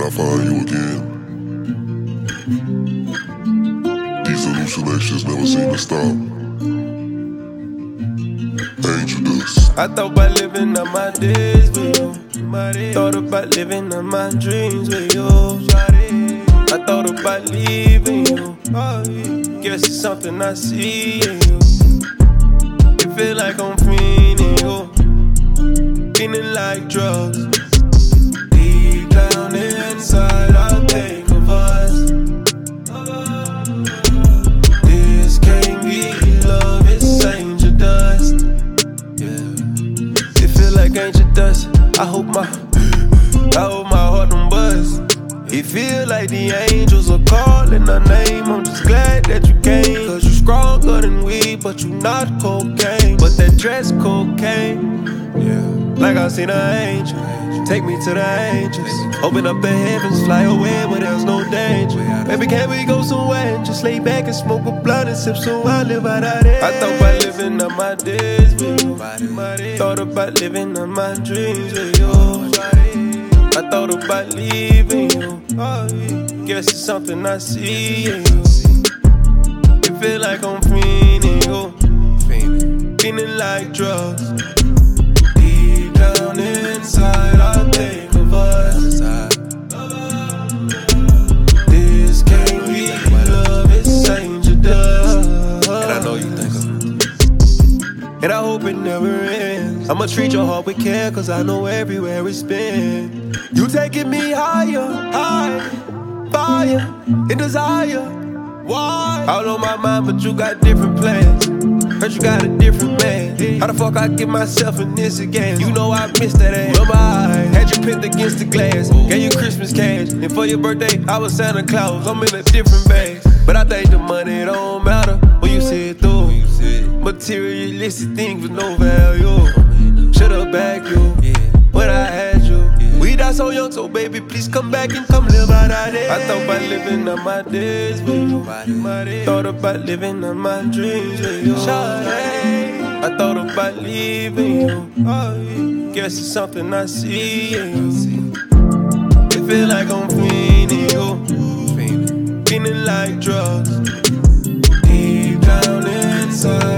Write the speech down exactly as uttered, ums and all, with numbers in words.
I find you again. These hallucinations never seem to stop. Angel dust. I thought about living out my days with you. Thought about living out my dreams with you. I thought about leaving you. Guess it's something I see in you. It feel like I'm feeling you, feeling like drugs. Deep down inside, I think of us. This can't be love, it's angel dust. Yeah, it feel like angel dust. I hope my, I hope my heart don't bust. It feel like the angels are calling our name. I'm just glad that you came, cause you stronger than we, but you not cocaine. But that dress cocaine, yeah. Like I seen an angel, take me to the angels. Open up the heavens, fly away where there's no danger. Baby, can we go somewhere and just lay back and smoke a blunt and sip some wine, live out our days. I thought about living out my days with you. Thought about living out my dreams with you. I thought about leaving you. Guess it's something I see in you. It feel like I'm feeling you, feeling like drugs. Deep down inside, I think of us. This can't be love, it's angel dust. And I know you think of it, and I hope it never ends. I'ma treat your heart with care, cause I know everywhere it's been. You taking me higher, high, fire, and desire. Why? All on my mind, but you got different plans. Heard you got a different man. How the fuck I get myself in this again? You know I missed that ass. Remember I had you pinned against the glass, gave you Christmas cash, and for your birthday I was Santa Claus. I'm in a different bag, but I think the money don't matter when you see it through. Materialistic things with no value. Should've backed you when I had you. We died so young, so baby, please come back and come live out our days. I thought about living out my days with you. Thought about living out my dreams with you. I thought about leaving you. Guess it's something I see in you. It feel like I'm feeling you, feeling like drugs. Deep down inside.